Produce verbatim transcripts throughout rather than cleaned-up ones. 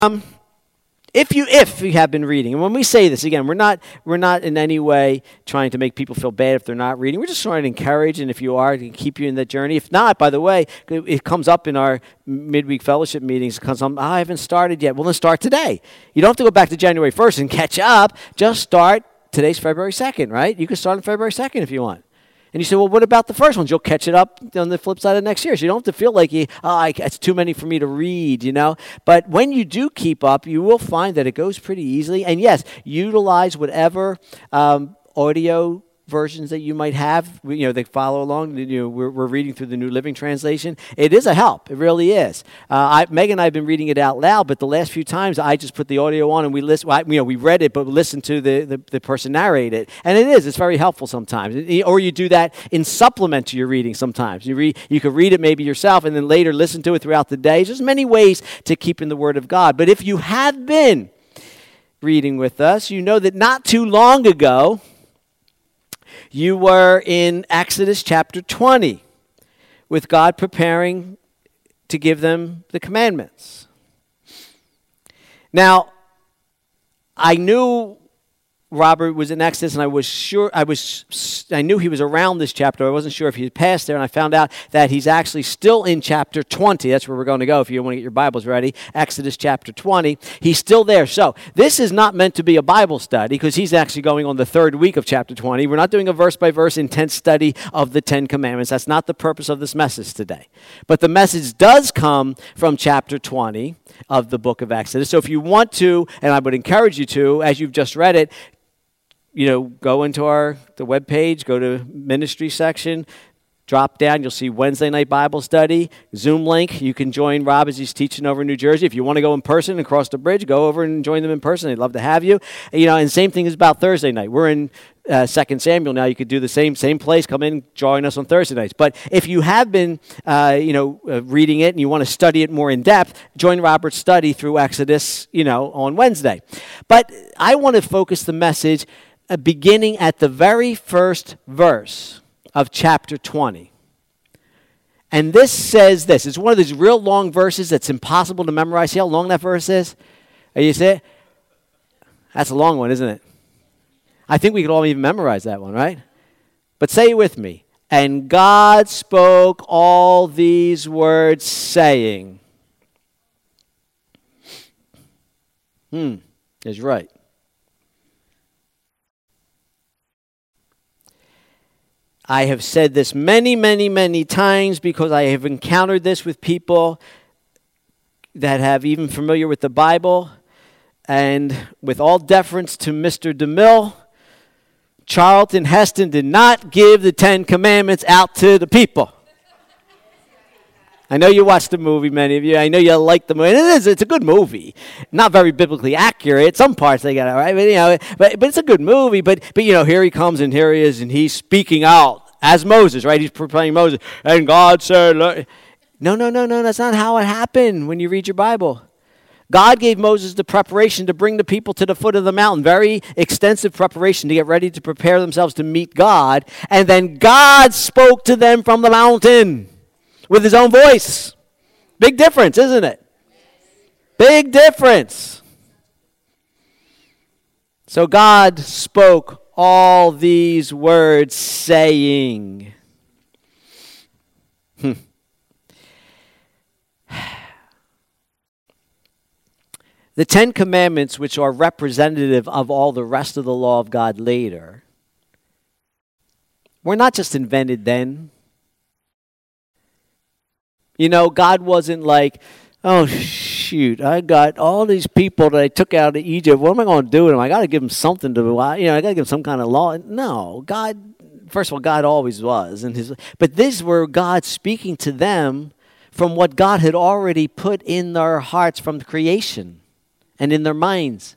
Um, if you if you have been reading, and when we say this again, we're not we're not in any way trying to make people feel bad if they're not reading. We're just trying to encourage, and if you are, to keep you in that journey. If not, by the way, it, it comes up in our midweek fellowship meetings. It comes up, oh, I haven't started yet. Well, then start today. You don't have to go back to January first and catch up. Just start. Today's February second, right? You can start on February second if you want. And you say, well, what about the first ones? You'll catch it up on the flip side of next year. So you don't have to feel like you, oh, I, it's too many for me to read, you know. But when you do keep up, you will find that it goes pretty easily. And yes, utilize whatever um, audio versions that you might have. You know, they follow along. You know, we're, we're reading through the New Living Translation. It is a help. It really is. Uh, I, Megan and I have been reading it out loud, but the last few times I just put the audio on and we listen. Well, you know, we read it, but we listened to the, the, the person narrate it, and it is. It's very helpful sometimes. Or you do that in supplement to your reading. Sometimes you read. You could read it maybe yourself, and then later listen to it throughout the day. There's many ways to keep in the Word of God. But if you have been reading with us, you know that not too long ago, you were in Exodus chapter twenty, with God preparing to give them the commandments. Now, I knew Robert was in Exodus, and I was sure I was I knew he was around this chapter. I wasn't sure if he had passed there, and I found out that he's actually still in chapter twenty. That's where we're going to go if you want to get your Bibles ready. Exodus chapter twenty. He's still there. So this is not meant to be a Bible study because he's actually going on the third week of chapter twenty. We're not doing a verse-by-verse intense study of the Ten Commandments. That's not the purpose of this message today. But the message does come from chapter twenty of the book of Exodus. So if you want to, and I would encourage you to, as you've just read it, you know, go into our the webpage, go to ministry section, drop down, you'll see Wednesday night Bible study, Zoom link. You can join Rob as he's teaching over in New Jersey. If you want to go in person and cross the bridge, go over and join them in person. They'd love to have you. You know, and same thing is about Thursday night. We're in uh, Second Samuel now. You could do the same same place. Come in, join us on Thursday nights. But if you have been, uh, you know, uh, reading it and you want to study it more in depth, join Robert's study through Exodus, you know, on Wednesday. But I want to focus the message Uh, beginning at the very first verse of chapter twenty. And this says this. It's one of these real long verses that's impossible to memorize. See how long that verse is? Are you see it? That's a long one, isn't it? I think we could all even memorize that one, right? But say it with me. And God spoke all these words, saying. Hmm, is right. I have said this many, many, many times because I have encountered this with people that have even familiar with the Bible. And with all deference to Mister DeMille, Charlton Heston did not give the Ten Commandments out to the people. I know you watched the movie, many of you. I know you like the movie. It is, it's a good movie. Not very biblically accurate. Some parts they got it right, but you know, but, but it's a good movie. But but you know, here he comes and here he is, and he's speaking out as Moses, right? He's proclaiming Moses, and God said, look. No, no, no, no. That's not how it happened when you read your Bible. God gave Moses the preparation to bring the people to the foot of the mountain. Very extensive preparation to get ready to prepare themselves to meet God. And then God spoke to them from the mountain with his own voice. Big difference, isn't it? Big difference. So God spoke all these words, saying. Hmm. The Ten Commandments, which are representative of all the rest of the law of God later, were not just invented then. You know, God wasn't like, oh, shoot, I got all these people that I took out of Egypt. What am I going to do with them? I got to give them something to, you know, I got to give them some kind of law. No, God, first of all, God always was. And his, but these were God speaking to them from what God had already put in their hearts from the creation and in their minds.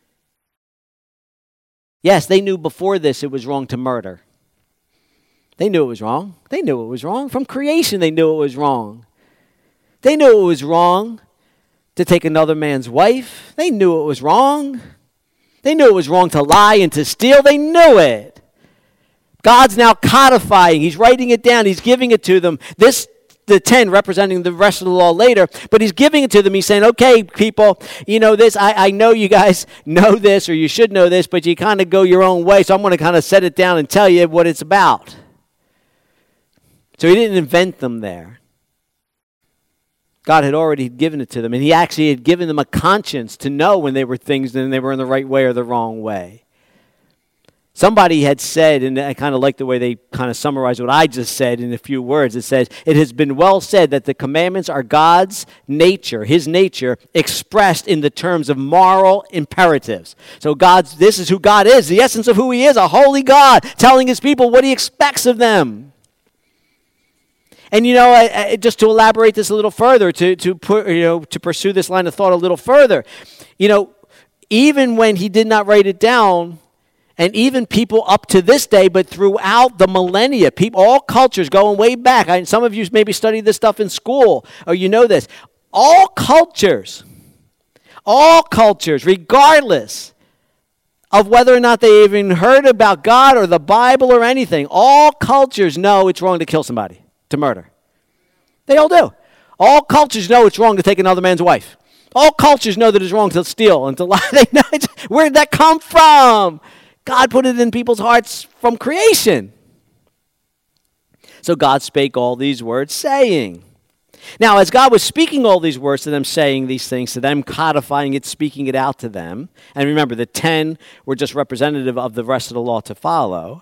Yes, they knew before this it was wrong to murder. They knew it was wrong. They knew it was wrong. From creation, they knew it was wrong. They knew it was wrong to take another man's wife. They knew it was wrong. They knew it was wrong to lie and to steal. They knew it. God's now codifying. He's writing it down. He's giving it to them. This the ten representing the rest of the law later, but he's giving it to them. He's saying, okay, people, you know this. I, I know you guys know this, or you should know this, but you kind of go your own way, so I'm going to kind of set it down and tell you what it's about. So he didn't invent them there. God had already given it to them, and he actually had given them a conscience to know when they were things and they were in the right way or the wrong way. Somebody had said, and I kind of like the way they kind of summarized what I just said in a few words. It says, it has been well said that the commandments are God's nature, his nature, expressed in the terms of moral imperatives. So God's, this is who God is, the essence of who he is, a holy God, telling his people what he expects of them. And, you know, I, I, just to elaborate this a little further, to, to, put, you know, to pursue this line of thought a little further, you know, even when he did not write it down, and even people up to this day, but throughout the millennia, people, all cultures going way back. I, some of you maybe studied this stuff in school, or you know this. All cultures, all cultures, regardless of whether or not they even heard about God or the Bible or anything, all cultures know it's wrong to kill somebody, to murder. They all do. All cultures know it's wrong to take another man's wife. All cultures know that it's wrong to steal and to lie. They know it's, where did that come from? God put it in people's hearts from creation. So God spake all these words, saying. Now, as God was speaking all these words to them, saying these things to them, codifying it, speaking it out to them, and remember, the ten were just representative of the rest of the law to follow.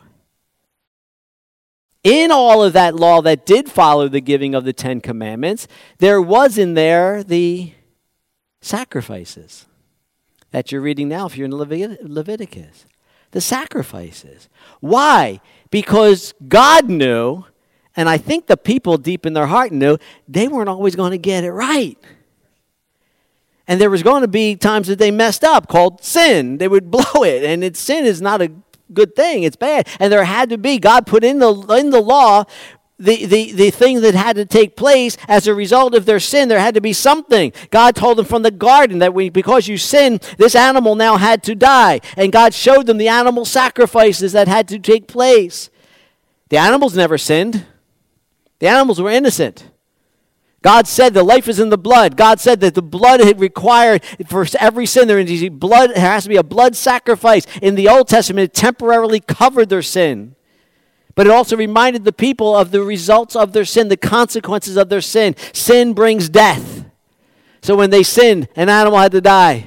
In all of that law that did follow the giving of the Ten Commandments, there was in there the sacrifices that you're reading now if you're in Levit- Leviticus. The sacrifices. Why? Because God knew, and I think the people deep in their heart knew, they weren't always going to get it right. And there was going to be times that they messed up, called sin. They would blow it, and it's, sin is not a good thing. It's bad. And there had to be, God put in the in the law The, the, the thing that had to take place as a result of their sin. There had to be something. God told them from the garden that we, because you sinned, this animal now had to die. And God showed them the animal sacrifices that had to take place. The animals never sinned. The animals were innocent. God said the life is in the blood. God said that the blood had required for every sin. There is blood. There has to be a blood sacrifice. In the Old Testament, it temporarily covered their sin. But it also reminded the people of the results of their sin, the consequences of their sin. Sin brings death. So when they sinned, an animal had to die.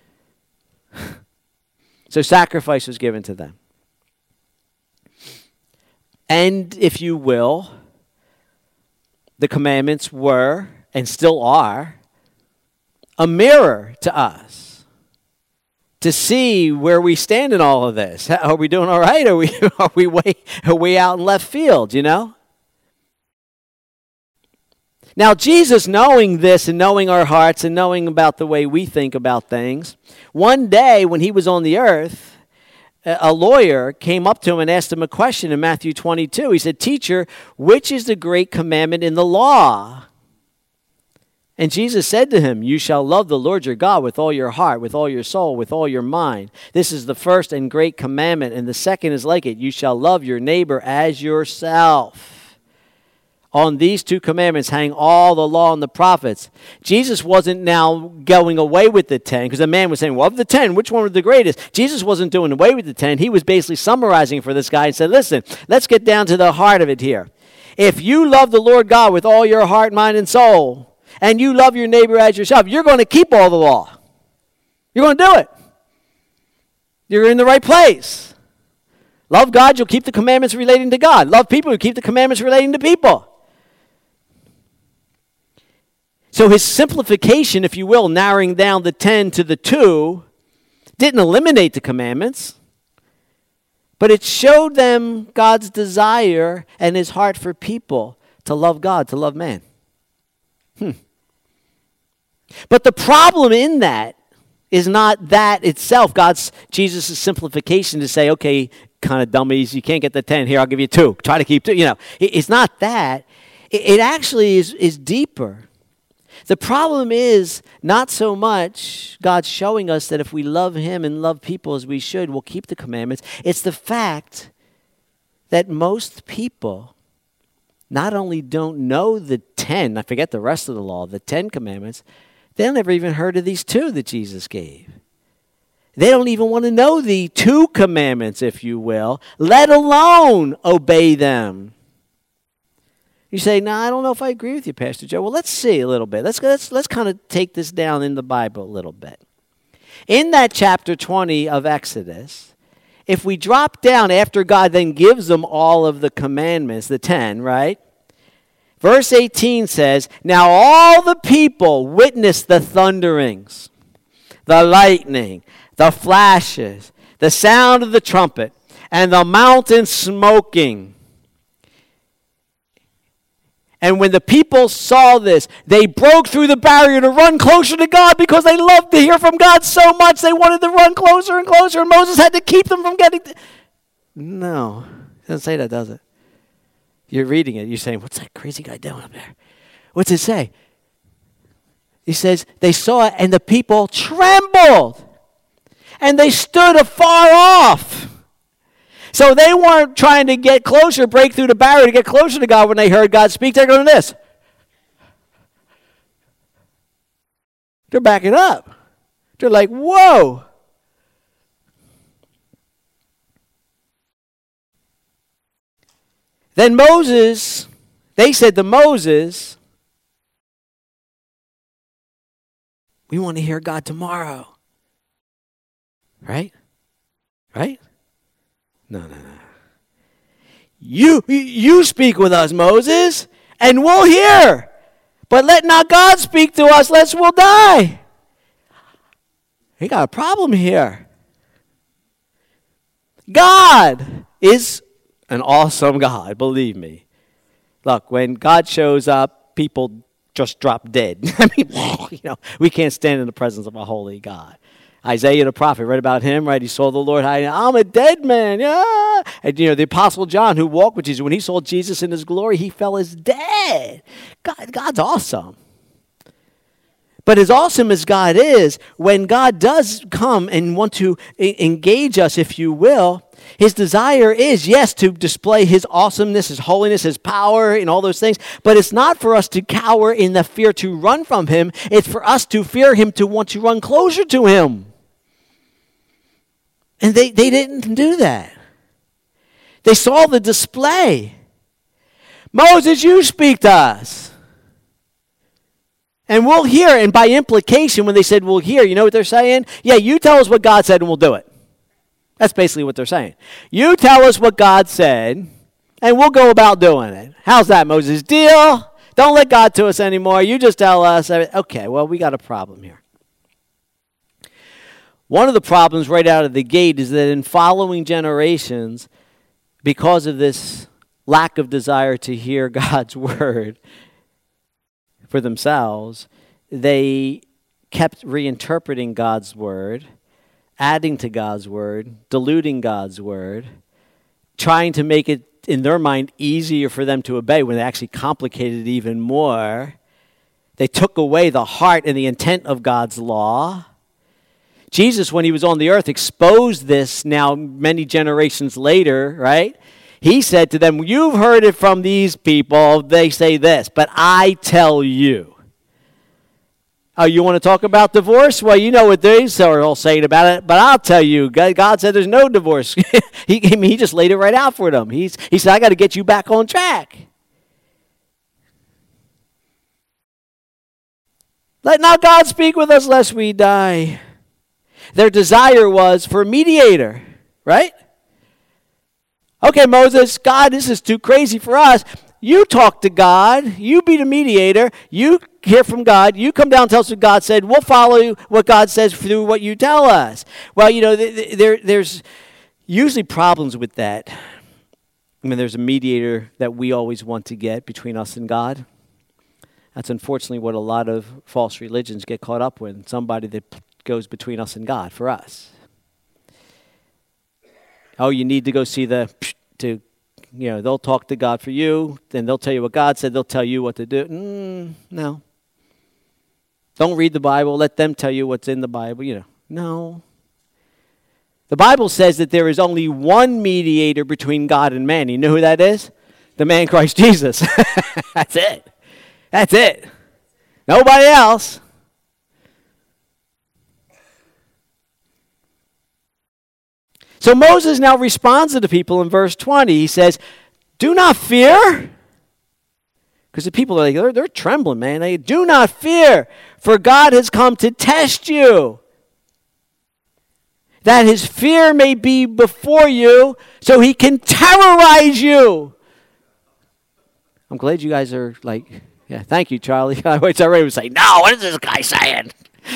So sacrifice was given to them. And if you will, the commandments were, and still are, a mirror to us. To see where we stand in all of this. Are we doing all right? Are we are we way, are we out in left field, you know? Now, Jesus, knowing this and knowing our hearts and knowing about the way we think about things, one day when he was on the earth, a lawyer came up to him and asked him a question in Matthew twenty-two. He said, "Teacher, which is the great commandment in the law?" And Jesus said to him, "You shall love the Lord your God with all your heart, with all your soul, with all your mind. This is the first and great commandment, and the second is like it. You shall love your neighbor as yourself. On these two commandments hang all the law and the prophets." Jesus wasn't now going away with the ten, because the man was saying, well, of the ten, which one was the greatest? Jesus wasn't doing away with the ten. He was basically summarizing for this guy and said, listen, let's get down to the heart of it here. If you love the Lord God with all your heart, mind, and soul, and you love your neighbor as yourself, you're going to keep all the law. You're going to do it. You're in the right place. Love God, you'll keep the commandments relating to God. Love people, you keep the commandments relating to people. So his simplification, if you will, narrowing down the ten to the two, didn't eliminate the commandments, but it showed them God's desire and his heart for people to love God, to love man. Hmm. But the problem in that is not that itself, God's, Jesus' simplification to say, okay, kind of dummies, you can't get the ten, here, I'll give you two. Try to keep two, you know. It, it's not that. It, it actually is, is deeper. The problem is not so much God showing us that if we love him and love people as we should, we'll keep the commandments. It's the fact that most people not only don't know the ten, I forget the rest of the law, the Ten Commandments, they never even heard of these two that Jesus gave. They don't even want to know the two commandments, if you will, let alone obey them. You say, no, I don't know if I agree with you, Pastor Joe. Well, let's see a little bit. Let's, let's, let's kind of take this down in the Bible a little bit. In that chapter twenty of Exodus, if we drop down after God then gives them all of the commandments, the ten, right? Verse eighteen says, now all the people witnessed the thunderings, the lightning, the flashes, the sound of the trumpet, and the mountain smoking. And when the people saw this, they broke through the barrier to run closer to God because they loved to hear from God so much. They wanted to run closer and closer, and Moses had to keep them from getting... To... No, it doesn't say that, does it? You're reading it. You're saying, what's that crazy guy doing up there? What's it say? He says, they saw it, and the people trembled, and they stood afar off. So they weren't trying to get closer, break through the barrier to get closer to God when they heard God speak. They're going to this. They're backing up. They're like, whoa. Then Moses, they said to Moses, we want to hear God tomorrow. Right? Right? No, no, no. You, you speak with us, Moses, and we'll hear. But let not God speak to us, lest we'll die. We got a problem here. God is an awesome God, believe me. Look, when God shows up, people just drop dead. I mean, you know, we can't stand in the presence of a holy God. Isaiah the prophet, read about him, right? He saw the Lord high. I'm a dead man, yeah. And, you know, the Apostle John, who walked with Jesus, when he saw Jesus in his glory, he fell as dead. God, God's awesome. But as awesome as God is, when God does come and want to e- engage us, if you will, his desire is, yes, to display his awesomeness, his holiness, his power, and all those things. But it's not for us to cower in the fear to run from him. It's for us to fear him, to want to run closer to him. And they, they didn't do that. They saw the display. Moses, you speak to us. And we'll hear. And by implication, when they said we'll hear, you know what they're saying? Yeah, you tell us what God said and we'll do it. That's basically what they're saying. You tell us what God said, and we'll go about doing it. How's that, Moses? Deal? Don't let God to us anymore. You just tell us. Okay, well, we got a problem here. One of the problems right out of the gate is that in following generations, because of this lack of desire to hear God's word for themselves, they kept reinterpreting God's word, adding to God's word, diluting God's word, trying to make it, in their mind, easier for them to obey when they actually complicated it even more. They took away the heart and the intent of God's law. Jesus, when he was on the earth, exposed this now many generations later, right? He said to them, you've heard it from these people, they say this, but I tell you. Oh, you want to talk about divorce? Well, you know what they are all saying about it, but I'll tell you, God said there's no divorce. he, I mean, he just laid it right out for them. He's, he said, I got to get you back on track. Let not God speak with us lest we die. Their desire was for a mediator, right? Okay, Moses, God, this is too crazy for us. You talk to God. You be the mediator. You hear from God. You come down and tell us what God said. We'll follow what God says through what you tell us. Well, you know, there, there's usually problems with that. I mean, there's a mediator that we always want to get between us and God. That's unfortunately what a lot of false religions get caught up with. Somebody that goes between us and God for us. Oh, you need to go see the, to, you know, they'll talk to God for you, then they'll tell you what God said, they'll tell you what to do. Mm, no. Don't read the Bible, let them tell you what's in the Bible, you know. No. The Bible says that there is only one mediator between God and man. You know who that is? The man Christ Jesus. That's it. That's it. Nobody else. So Moses now responds to the people in verse twenty. He says, do not fear. Because the people are like, they're, they're trembling, man. They do not fear, for God has come to test you, that his fear may be before you, so he can terrorize you. I'm glad you guys are like, yeah, thank you, Charlie. I was already was like, no, what is this guy saying?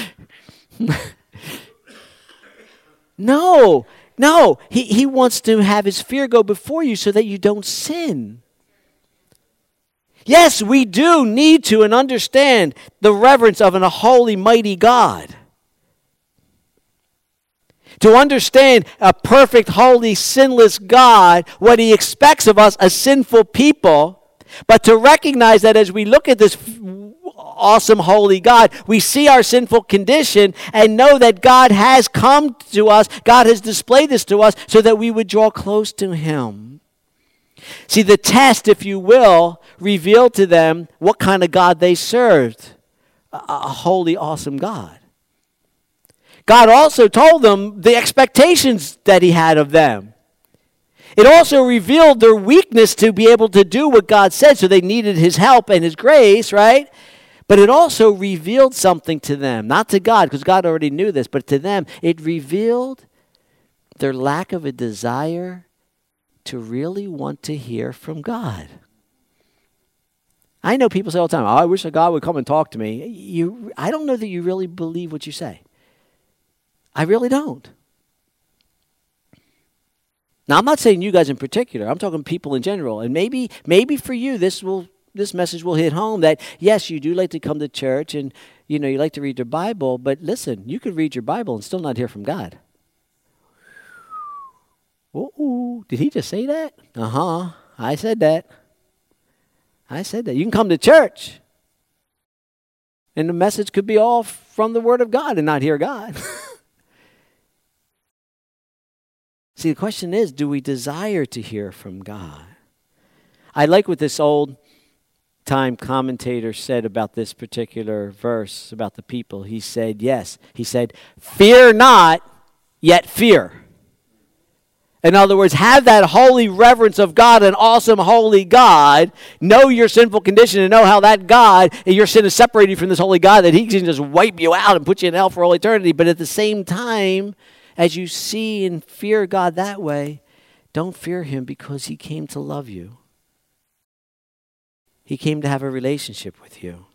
no, no. He, he wants to have his fear go before you so that you don't sin. Yes, we do need to and understand the reverence of a holy, mighty God. To understand a perfect, holy, sinless God, what he expects of us, a sinful people, but to recognize that as we look at this awesome, holy God, we see our sinful condition and know that God has come to us, God has displayed this to us so that we would draw close to him. See, the test, if you will, revealed to them what kind of God they served. A, a holy, awesome God. God also told them the expectations that he had of them. It also revealed their weakness to be able to do what God said, so they needed his help and his grace, right? But it also revealed something to them, not to God, because God already knew this, but to them, it revealed their lack of a desire to really want to hear from God. I know people say all the time, oh, I wish that God would come and talk to me. You, I don't know that you really believe what you say. I really don't. Now, I'm not saying you guys in particular. I'm talking people in general. And maybe maybe for you, this will this message will hit home that, yes, you do like to come to church and, you know, you like to read your Bible. But listen, you could read your Bible and still not hear from God. Ooh, did he just say that? Uh-huh. I said that. I said that. You can come to church, and the message could be all from the Word of God and not hear God. See, the question is, do we desire to hear from God? I like what this old-time commentator said about this particular verse, about the people. He said, yes, he said, fear not, yet fear. In other words, have that holy reverence of God, an awesome holy God. Know your sinful condition and know how that God, and your sin is separated you from this holy God, that he can just wipe you out and put you in hell for all eternity. But at the same time, as you see and fear God that way, don't fear him because he came to love you. He came to have a relationship with you.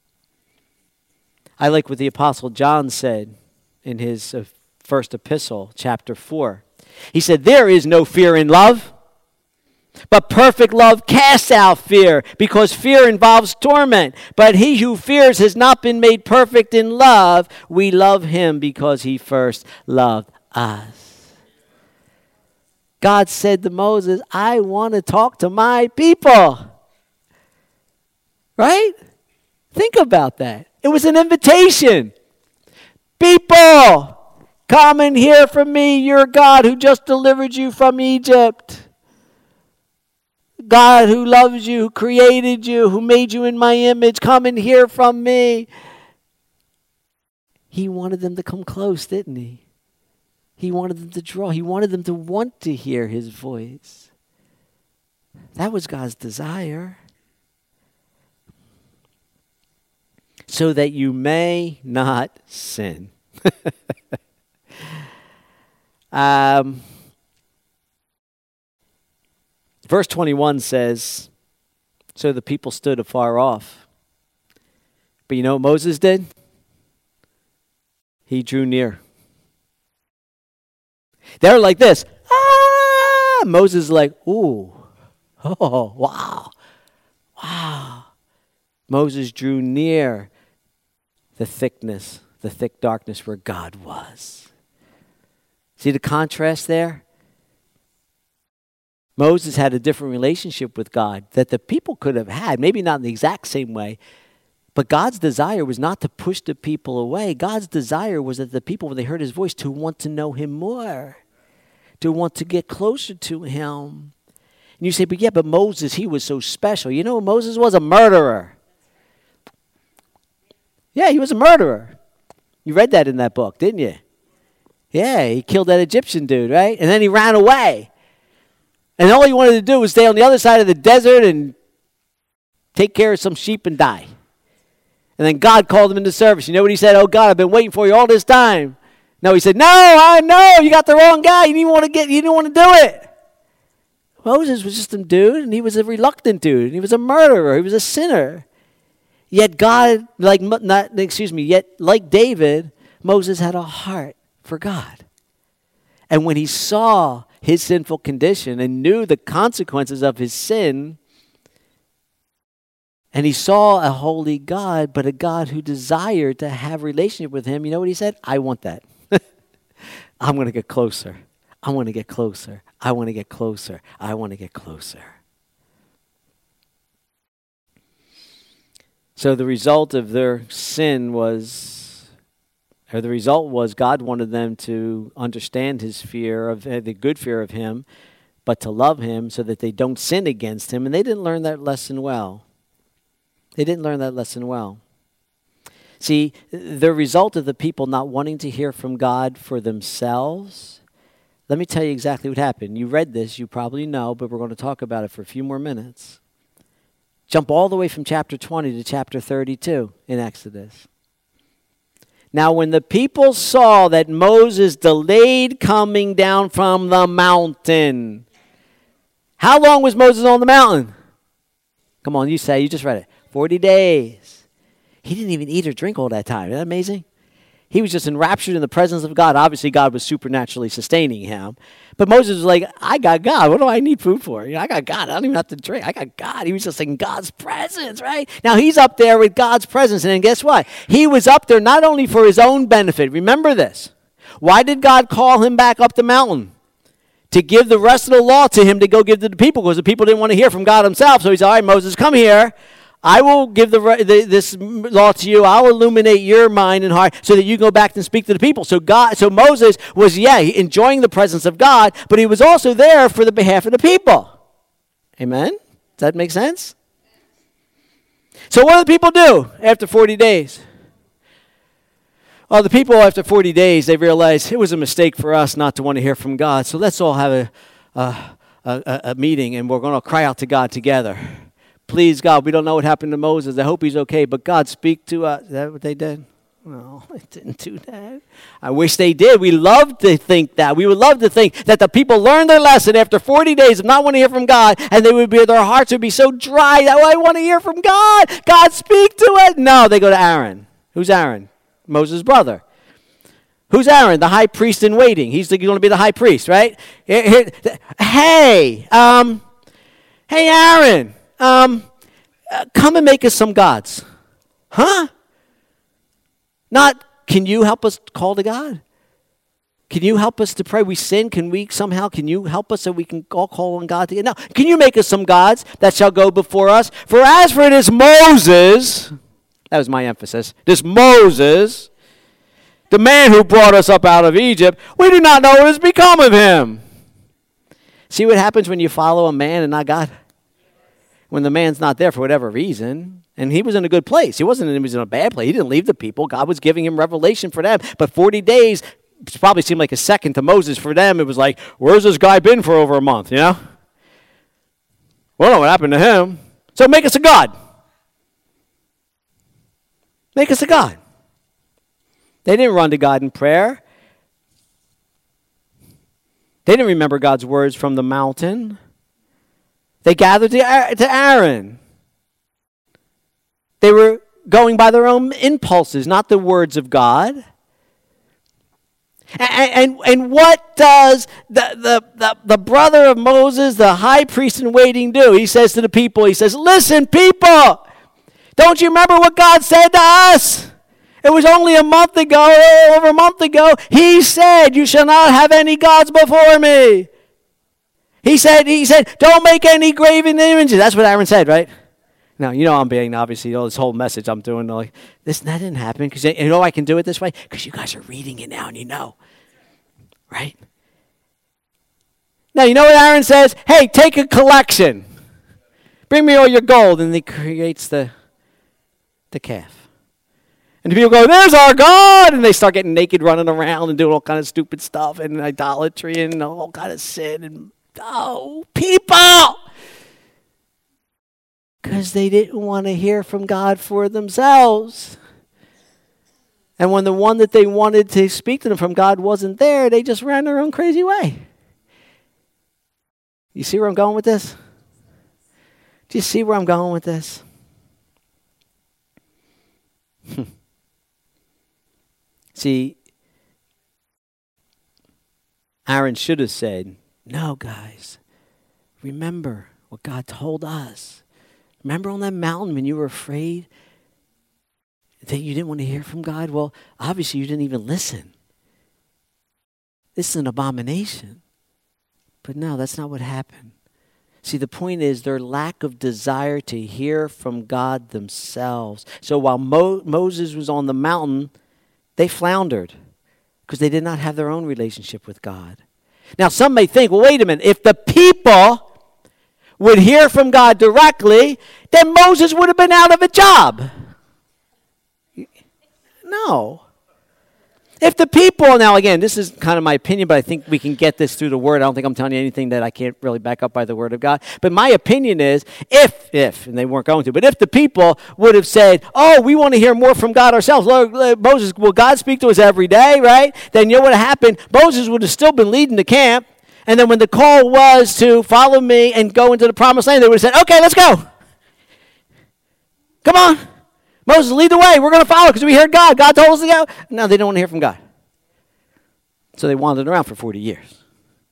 I like what the Apostle John said in his uh, first epistle, chapter four. He said, there is no fear in love, but perfect love casts out fear, because fear involves torment. But he who fears has not been made perfect in love. We love him because he first loved us. God said to Moses, I want to talk to my people. Right? Think about that. It was an invitation. People, come and hear from me, your God who just delivered you from Egypt. God who loves you, who created you, who made you in my image. Come and hear from me. He wanted them to come close, didn't he? He wanted them to draw. He wanted them to want to hear his voice. That was God's desire. So that you may not sin. um, verse twenty-one says, so the people stood afar off. But you know what Moses did? He drew near. They're like this. Ah! Moses is like, ooh. Oh, wow. Wow. Moses drew near the thickness, the thick darkness where God was. See the contrast there? Moses had a different relationship with God that the people could have had, maybe not in the exact same way, but God's desire was not to push the people away. God's desire was that the people, when they heard his voice, to want to know him more, to want to get closer to him. And you say, but yeah, but Moses, he was so special. You know, Moses was a murderer. Yeah, he was a murderer. You read that in that book, didn't you? Yeah, he killed that Egyptian dude, right? And then he ran away. And all he wanted to do was stay on the other side of the desert and take care of some sheep and die. And then God called him into service. You know what he said? Oh, God, I've been waiting for you all this time. No, he said, no, I know. You got the wrong guy. You didn't want to get, you didn't want to do it. Moses was just a dude, and he was a reluctant dude. And he was a murderer. He was a sinner. Yet God, like, not, excuse me, yet like David, Moses had a heart for God. And when he saw his sinful condition and knew the consequences of his sin, and he saw a holy God, but a God who desired to have a relationship with him, you know what he said? I want that. I'm going to get closer. I want to get closer. I want to get closer. I want to get closer. So the result of their sin was, or the result was God wanted them to understand his fear, of uh, the good fear of him, but to love him so that they don't sin against him. And they didn't learn that lesson well. They didn't learn that lesson well. See, the result of the people not wanting to hear from God for themselves, let me tell you exactly what happened. You read this, you probably know, but we're going to talk about it for a few more minutes. Jump all the way from chapter twenty to chapter thirty-two in Exodus. Now, when the people saw that Moses delayed coming down from the mountain, how long was Moses on the mountain? Come on, you say, you just read it. forty days. He didn't even eat or drink all that time. Isn't that amazing? He was just enraptured in the presence of God. Obviously, God was supernaturally sustaining him. But Moses was like, I got God. What do I need food for? You know, I got God. I don't even have to drink. I got God. He was just in God's presence, right? Now, he's up there with God's presence. And then guess what? He was up there not only for his own benefit. Remember this. Why did God call him back up the mountain? To give the rest of the law to him to go give to the people, because the people didn't want to hear from God himself. So he said, all right, Moses, come here. I will give the, the, this law to you. I'll illuminate your mind and heart so that you go back and speak to the people. So God, so Moses was, yeah, enjoying the presence of God, but he was also there for the behalf of the people. Amen? Does that make sense? So what do the people do after forty days? Well, the people after forty days, they realized it was a mistake for us not to want to hear from God. So let's all have a, a, a, a meeting, and we're going to cry out to God together. Please, God, we don't know what happened to Moses. I hope he's okay, but God, speak to us. Is that what they did? No, they didn't do that. I wish they did. We love to think that. We would love to think that the people learned their lesson after forty days of not wanting to hear from God, and they would be, their hearts would be so dry that, oh, I want to hear from God. God, speak to us. No, they go to Aaron. Who's Aaron? Moses' brother. Who's Aaron? The high priest in waiting. He's going to be the high priest, right? Hey, um, hey, Aaron. Um, uh, come and make us some gods. Huh? Not, can you help us call to God? Can you help us to pray? We sin. Can we somehow, can you help us so we can all call on God together? No. Can you make us some gods that shall go before us? For as for this Moses, that was my emphasis, this Moses, the man who brought us up out of Egypt, we do not know what has become of him. See what happens when you follow a man and not God? When the man's not there for whatever reason, and he was in a good place. He wasn't he was in a bad place. He didn't leave the people. God was giving him revelation for them. But forty days probably seemed like a second to Moses. For them, it was like, where's this guy been for over a month, you know? We don't know what happened to him. So make us a god. Make us a god. They didn't run to God in prayer. They didn't remember God's words from the mountain. They gathered to Aaron. They were going by their own impulses, not the words of God. And, and, and what does the, the, the, the brother of Moses, the high priest in waiting, do? He says to the people, he says, listen, people, don't you remember what God said to us? It was only a month ago, over a month ago. He said, you shall not have any gods before me. He said, he said, don't make any graven images. That's what Aaron said, right? Now, you know I'm being, obviously, you know, this whole message I'm doing, like, this, that didn't happen. Because you know I can do it this way? Because you guys are reading it now and you know. Right? Now, you know what Aaron says? Hey, take a collection. Bring me all your gold. And he creates the, the calf. And the people go, there's our God. And they start getting naked, running around and doing all kind of stupid stuff and idolatry and all kind of sin. And, oh, people! Because they didn't want to hear from God for themselves. And when the one that they wanted to speak to them from God wasn't there, they just ran their own crazy way. You see where I'm going with this? Do you see where I'm going with this? See, Aaron should have said, no, guys, remember what God told us. Remember on that mountain when you were afraid that you didn't want to hear from God? Well, obviously you didn't even listen. This is an abomination. But no, that's not what happened. See, the point is their lack of desire to hear from God themselves. So while Mo- Moses was on the mountain, they floundered because they did not have their own relationship with God. Now, some may think, well, wait a minute, if the people would hear from God directly, then Moses would have been out of a job. No. If the people, now again, this is kind of my opinion, but I think we can get this through the Word. I don't think I'm telling you anything that I can't really back up by the Word of God. But my opinion is, if, if, and they weren't going to, but if the people would have said, oh, we want to hear more from God ourselves, Lord, Moses, will God speak to us every day, right? Then you know what happened? Moses would have still been leading the camp. And then when the call was to follow me and go into the promised land, they would have said, okay, let's go. Come on. Moses, lead the way. We're going to follow because we heard God. God told us to go. No, they don't want to hear from God. So they wandered around for forty years.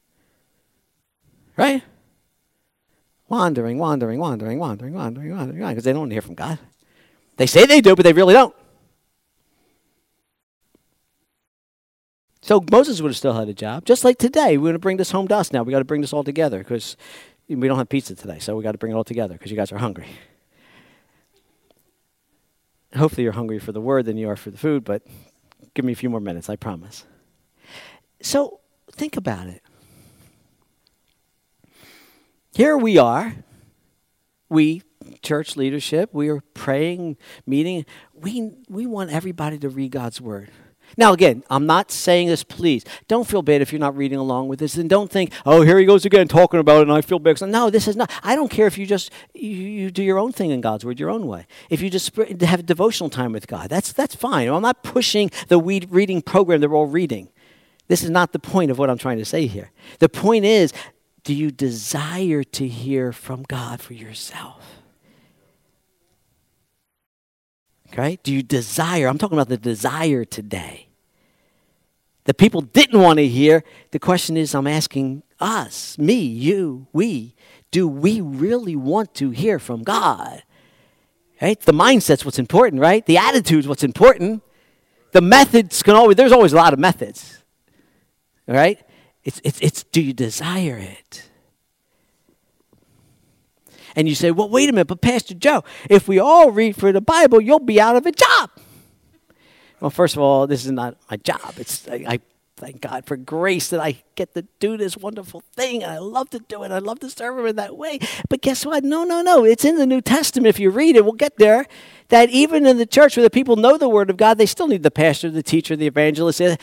Right? Wandering, wandering, wandering, wandering, wandering, wandering, because they don't want to hear from God. They say they do, but they really don't. So Moses would have still had a job. Just like today, we're going to bring this home to us now. We got to bring this all together because we don't have pizza today, so we got to bring it all together because you guys are hungry. Hopefully you're hungry for the word than you are for the food, but give me a few more minutes, I promise. So think about it. Here we are, we, church leadership, we are praying, meeting. We, we want everybody to read God's word. Now, again, I'm not saying this, please. Don't feel bad if you're not reading along with this. And don't think, oh, here he goes again talking about it and I feel bad. No, this is not. I don't care if you just, you, you do your own thing in God's word, your own way. If you just have devotional time with God, that's that's fine. I'm not pushing the reading program they're all reading. This is not the point of what I'm trying to say here. The point is, do you desire to hear from God for yourself? Okay? Do you desire? I'm talking about the desire today. The people didn't want to hear. The question is, I'm asking us, me, you, we, do we really want to hear from God? Right? The mindset's what's important, right? The attitude's what's important. The methods can always, there's always a lot of methods. All right? It's, it's, it's do you desire it? And you say, well, wait a minute, but Pastor Joe, if we all read for the Bible, you'll be out of a job. Well, first of all, this is not my job. It's I, I thank God for grace that I get to do this wonderful thing, and I love to do it. I love to serve him in that way. But guess what? No, no, no. It's in the New Testament. If you read it, we'll get there, that even in the church where the people know the Word of God, they still need the pastor, the teacher, the evangelist. It's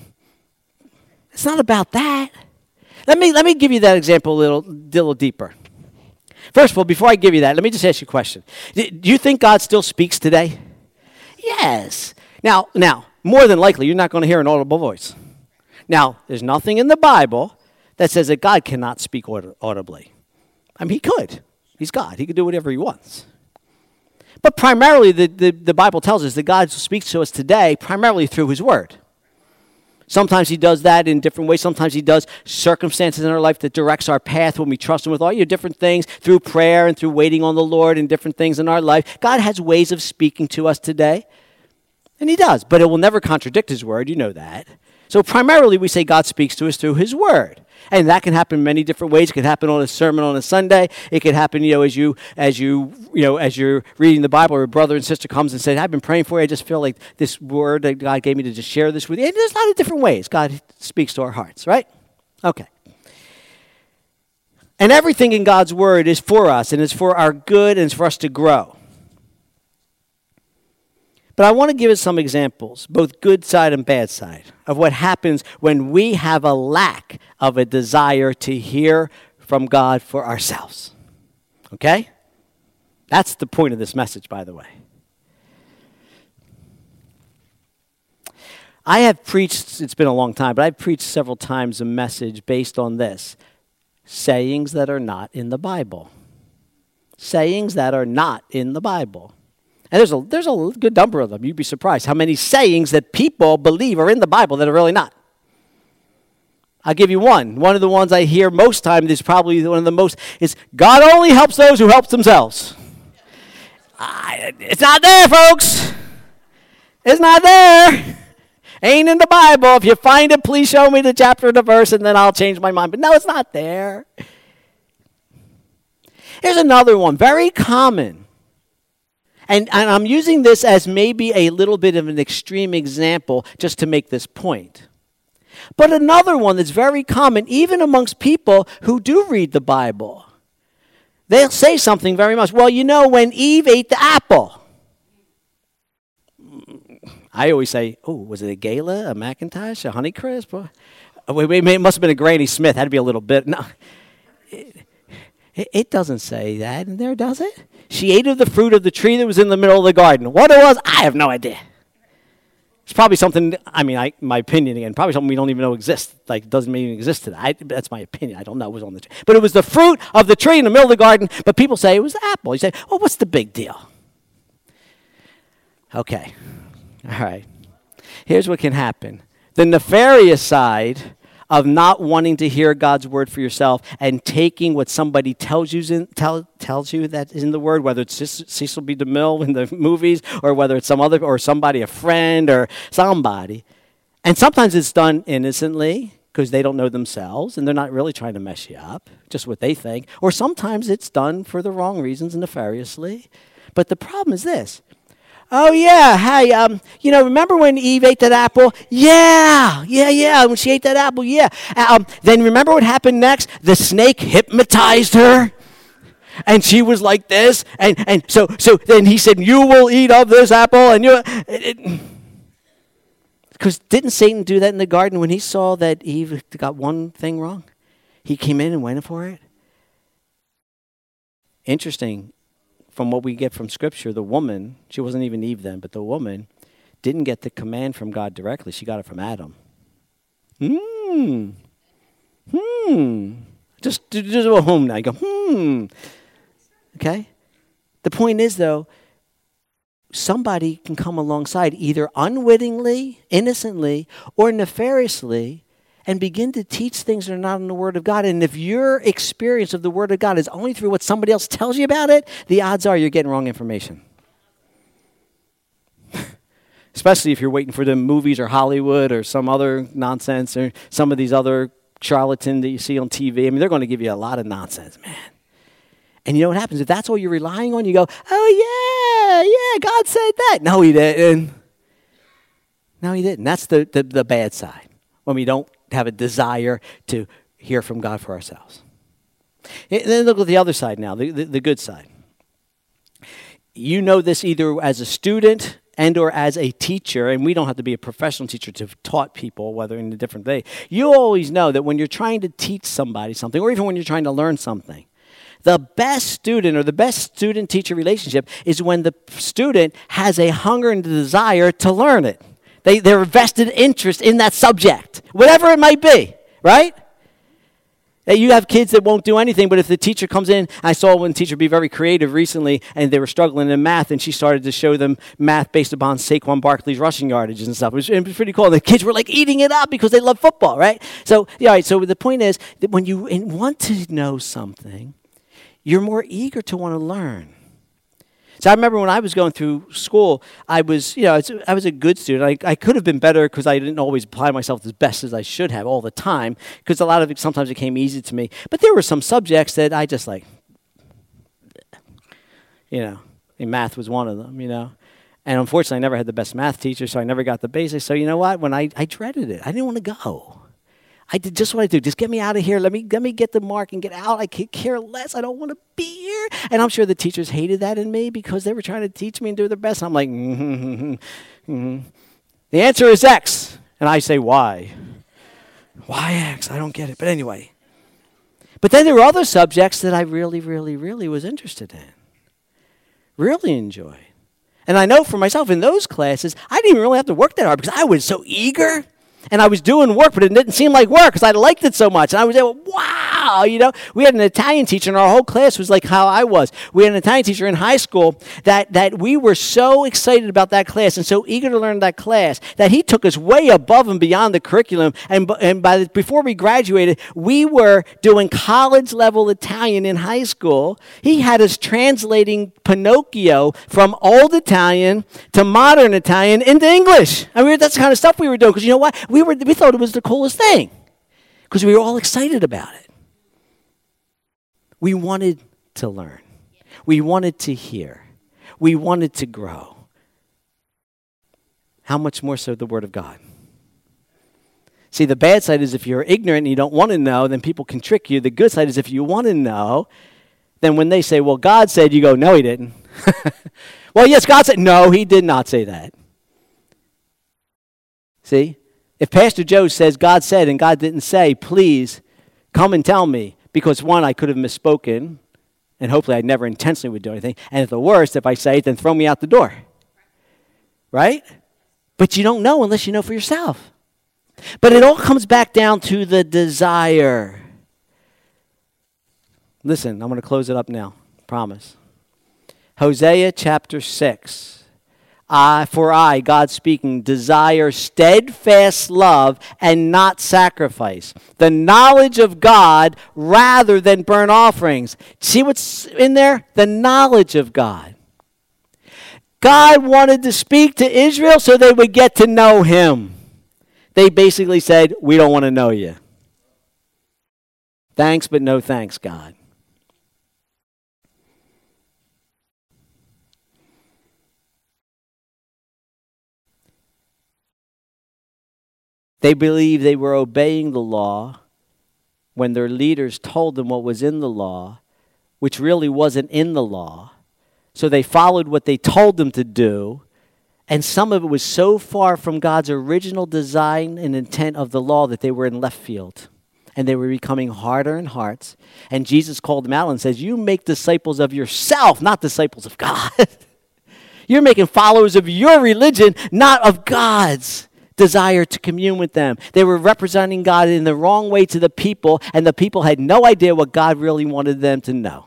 not about that. Let me, let me give you that example a little, a little deeper. First of all, before I give you that, let me just ask you a question. Do you think God still speaks today? Yes. Now, now, more than likely, you're not going to hear an audible voice. Now, there's nothing in the Bible that says that God cannot speak audibly. I mean, he could. He's God. He could do whatever he wants. But primarily, the, the, the Bible tells us that God speaks to us today primarily through his word. Sometimes he does that in different ways. Sometimes he does circumstances in our life that directs our path when we trust him with all your different things through prayer and through waiting on the Lord and different things in our life. God has ways of speaking to us today, and he does, but it will never contradict his word. You know that. So primarily we say God speaks to us through his word. And that can happen in many different ways. It could happen on a sermon on a Sunday. It could happen, you know, as you as you you know, as you're reading the Bible, or a brother and sister comes and says, I've been praying for you. I just feel like this word that God gave me to just share this with you. And there's a lot of different ways God speaks to our hearts, right? Okay. And everything in God's word is for us, and it's for our good, and it's for us to grow. But I want to give us some examples, both good side and bad side, of what happens when we have a lack of a desire to hear from God for ourselves. Okay? That's the point of this message, by the way. I have preached, it's been a long time, but I've preached several times a message based on this. Sayings that are not in the Bible. Sayings that are not in the Bible. And there's a, there's a good number of them. You'd be surprised how many sayings that people believe are in the Bible that are really not. I'll give you one. One of the ones I hear most time is probably one of the most, is God only helps those who help themselves. I, it's not there, folks. It's not there. Ain't in the Bible. If you find it, please show me the chapter and the verse, and then I'll change my mind. But no, it's not there. Here's another one, very common. And, and I'm using this as maybe a little bit of an extreme example just to make this point. But another one that's very common, even amongst people who do read the Bible. They'll say something very much. Well, you know, when Eve ate the apple. I always say, oh, was it a Gala, a Macintosh, a Honeycrisp? Oh, wait, wait, it must have been a Granny Smith. Had to be a little bit. No, it, it doesn't say that in there, does it? She ate of the fruit of the tree that was in the middle of the garden. What it was, I have no idea. It's probably something, I mean, I, my opinion again, probably something we don't even know exists. Like, doesn't even exist today. I, that's my opinion. I don't know. It was on the tree. But it was the fruit of the tree in the middle of the garden. But people say it was the apple. You say, well, what's the big deal? Okay. All right. Here's what can happen. The nefarious side of not wanting to hear God's word for yourself and taking what somebody tells you in, tell, tells you that is in the word, whether it's Cecil B. DeMille in the movies or whether it's some other or somebody, a friend or somebody. And sometimes it's done innocently because they don't know themselves and they're not really trying to mess you up, just what they think. Or sometimes it's done for the wrong reasons, nefariously. But the problem is this. Oh, yeah, hey, um, you know, remember when Eve ate that apple? Yeah, yeah, yeah, when she ate that apple, yeah. Um, then remember what happened next? The snake hypnotized her, and she was like this, and, and so so then he said, you will eat of this apple, and you... Because didn't Satan do that in the garden when he saw that Eve got one thing wrong? He came in and went for it. Interesting. From what we get from Scripture, the woman, she wasn't even Eve then, but the woman didn't get the command from God directly. She got it from Adam. Hmm. Hmm. Just do a home now. You go, hmm. Okay? The point is, though, somebody can come alongside either unwittingly, innocently, or nefariously and begin to teach things that are not in the Word of God. And if your experience of the Word of God is only through what somebody else tells you about it, the odds are you're getting wrong information. Especially if you're waiting for the movies or Hollywood or some other nonsense or some of these other charlatans that you see on T V. I mean, they're going to give you a lot of nonsense, man. And you know what happens? If that's all you're relying on, you go, oh, yeah, yeah, God said that. No, he didn't. No, he didn't. That's the, the, the bad side, when we don't have a desire to hear from God for ourselves. And then look at the other side now, the, the, the good side. You know this either as a student and or as a teacher, and we don't have to be a professional teacher to have taught people, whether in a different way. You always know that when you're trying to teach somebody something, or even when you're trying to learn something, the best student or the best student-teacher relationship is when the student has a hunger and a desire to learn it. They, they're vested interest in that subject, whatever it might be, right? You have kids that won't do anything, but if the teacher comes in, I saw one teacher be very creative recently, and they were struggling in math, and she started to show them math based upon Saquon Barkley's rushing yardages and stuff. It was, it was pretty cool. The kids were like eating it up because they love football, right? So, yeah, right, so the point is that when you want to know something, you're more eager to want to learn. So I remember when I was going through school, I was, you know, I was a good student. I, I could have been better because I didn't always apply myself as best as I should have all the time, because a lot of it, sometimes it came easy to me. But there were some subjects that I just like, you know, and math was one of them, you know. And unfortunately, I never had the best math teacher, so I never got the basics. So you know what? When I, I dreaded it. I didn't want to go. I did just what I do. Just get me out of here. Let me let me get the mark and get out. I could care less. I don't want to be here. And I'm sure the teachers hated that in me because they were trying to teach me and do their best. I'm like, mm-hmm, mm-hmm. The answer is X. And I say, why? Why X? I don't get it. But anyway. But then there were other subjects that I really, really, really was interested in. Really enjoyed. And I know for myself in those classes, I didn't even really have to work that hard because I was so eager. And I was doing work, but it didn't seem like work because I liked it so much. And I was able, wow, you know. We had an Italian teacher, and our whole class was like how I was. We had an Italian teacher in high school that, that we were so excited about that class and so eager to learn that class that he took us way above and beyond the curriculum. And, and by the, before we graduated, we were doing college-level Italian in high school. He had us translating Pinocchio from old Italian to modern Italian into English. I mean, that's the kind of stuff we were doing because you know what? We were we thought it was the coolest thing because we were all excited about it. We wanted to learn. We wanted to hear. We wanted to grow. How much more so the Word of God? See, the bad side is if you're ignorant and you don't want to know, then people can trick you. The good side is if you want to know, then when they say, well, God said, you go, no, he didn't. Well, yes, God said, no, he did not say that. See? If Pastor Joe says God said and God didn't say, please come and tell me. Because one, I could have misspoken, and hopefully I never intentionally would do anything. And at the worst, if I say it, then throw me out the door. Right? But you don't know unless you know for yourself. But it all comes back down to the desire. Listen, I'm going to close it up now. Promise. Hosea chapter six. I, for I, God speaking, desire steadfast love and not sacrifice, the knowledge of God rather than burnt offerings. See what's in there? The knowledge of God. God wanted to speak to Israel so they would get to know him. They basically said, we don't want to know you. Thanks, but no thanks, God. They believed they were obeying the law when their leaders told them what was in the law, which really wasn't in the law. So they followed what they told them to do, and some of it was so far from God's original design and intent of the law that they were in left field. And they were becoming harder in hearts. And Jesus called them out and says, you make disciples of yourself, not disciples of God. You're making followers of your religion, not of God's desire to commune with them. They were representing God in the wrong way to the people, and the people had no idea what God really wanted them to know.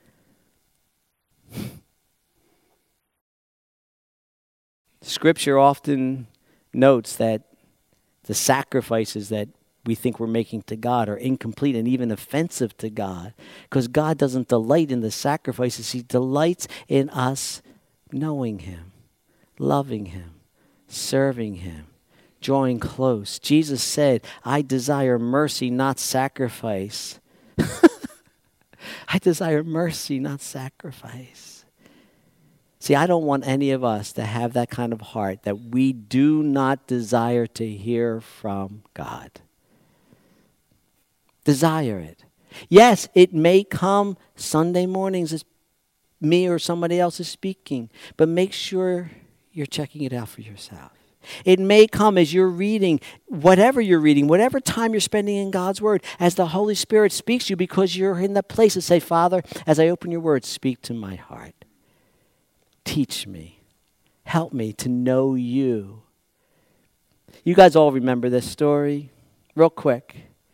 Scripture often notes that the sacrifices that we think we're making to God are incomplete and even offensive to God, because God doesn't delight in the sacrifices. He delights in us knowing him, loving him, serving him, drawing close. Jesus said, I desire mercy, not sacrifice. I desire mercy, not sacrifice. See, I don't want any of us to have that kind of heart that we do not desire to hear from God. Desire it. Yes, it may come Sunday mornings as me or somebody else is speaking, but make sure you're checking it out for yourself. It may come as you're reading, whatever you're reading, whatever time you're spending in God's Word, as the Holy Spirit speaks to you, because you're in the place to say, Father, as I open your Word, speak to my heart. Teach me. Help me to know you. You guys all remember this story? Real quick.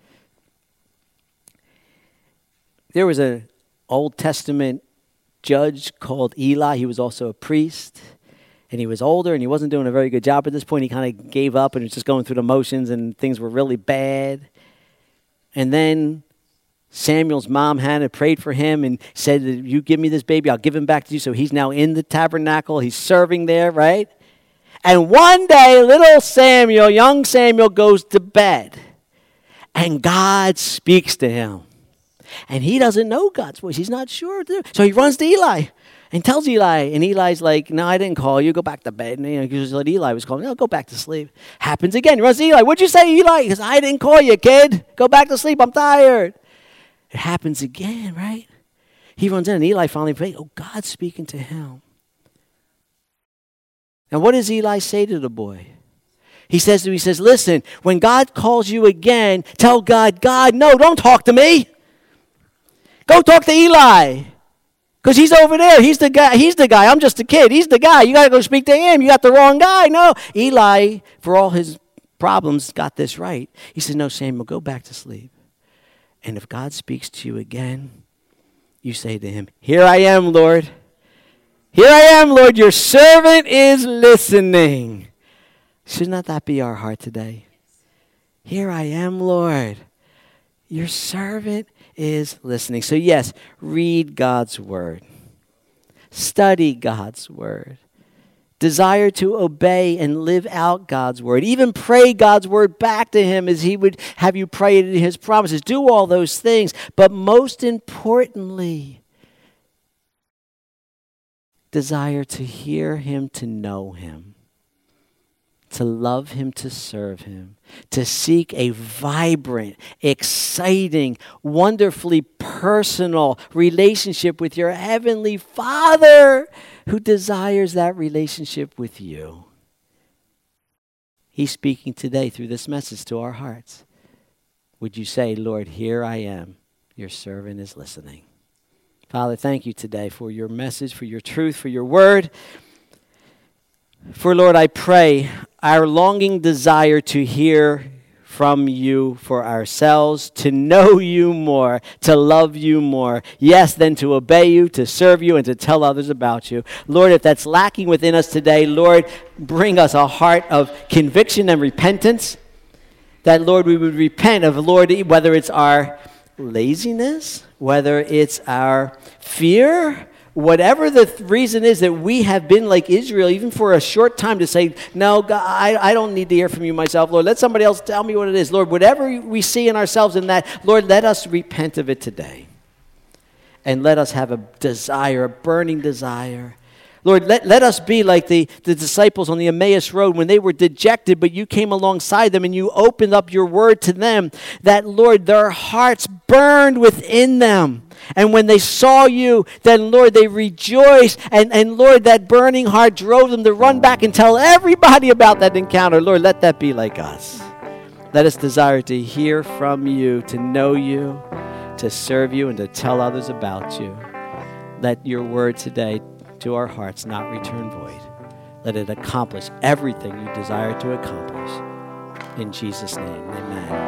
There was an Old Testament judge called Eli. He was also a priest. And he was older, and he wasn't doing a very good job at this point. He kind of gave up and was just going through the motions, and things were really bad. And then Samuel's mom, Hannah, prayed for him and said, you give me this baby, I'll give him back to you. So he's now in the tabernacle. He's serving there, right? And one day, little Samuel, young Samuel, goes to bed. And God speaks to him. And he doesn't know God's voice. He's not sure. So he runs to Eli. And tells Eli, and Eli's like, no, I didn't call you. Go back to bed. And, you know, because what Eli was calling, no, go back to sleep. Happens again. He runs to Eli. What'd you say, Eli? He goes, I didn't call you, kid. Go back to sleep. I'm tired. It happens again, right? He runs in, and Eli finally prays. Oh, God's speaking to him. And what does Eli say to the boy? He says to him, he says, listen, when God calls you again, tell God, God, no, don't talk to me. Go talk to Eli. Because he's over there. He's the guy. He's the guy. I'm just a kid. He's the guy. You got to go speak to him. You got the wrong guy. No. Eli, for all his problems, got this right. He said, no, Samuel, go back to sleep. And if God speaks to you again, you say to him, here I am, Lord. Here I am, Lord. Your servant is listening. Should not that be our heart today? Here I am, Lord. Your servant is listening. So yes, read God's word. Study God's word. Desire to obey and live out God's word. Even pray God's word back to him as he would have you pray it in his promises. Do all those things. But most importantly, desire to hear him, to know him, to love him, to serve him, to seek a vibrant, exciting, wonderfully personal relationship with your heavenly Father who desires that relationship with you. He's speaking today through this message to our hearts. Would you say, Lord, here I am, your servant is listening. Father, thank you today for your message, for your truth, for your word. For, Lord, I pray our longing desire to hear from you for ourselves, to know you more, to love you more. Yes, then to obey you, to serve you, and to tell others about you. Lord, if that's lacking within us today, Lord, bring us a heart of conviction and repentance. That, Lord, we would repent of, Lord, whether it's our laziness, whether it's our fear, whatever the th- reason is that we have been like Israel, even for a short time, to say, no, God, I, I don't need to hear from you myself, Lord. Let somebody else tell me what it is. Lord, whatever we see in ourselves in that, Lord, let us repent of it today. And let us have a desire, a burning desire. Lord, let, let us be like the, the disciples on the Emmaus Road when they were dejected, but you came alongside them and you opened up your word to them, that, Lord, their hearts burned within them. And when they saw you, then, Lord, they rejoiced. And, and, Lord, that burning heart drove them to run back and tell everybody about that encounter. Lord, let that be like us. Let us desire to hear from you, to know you, to serve you, and to tell others about you. Let your word today to our hearts not return void. Let it accomplish everything you desire to accomplish. In Jesus' name, amen.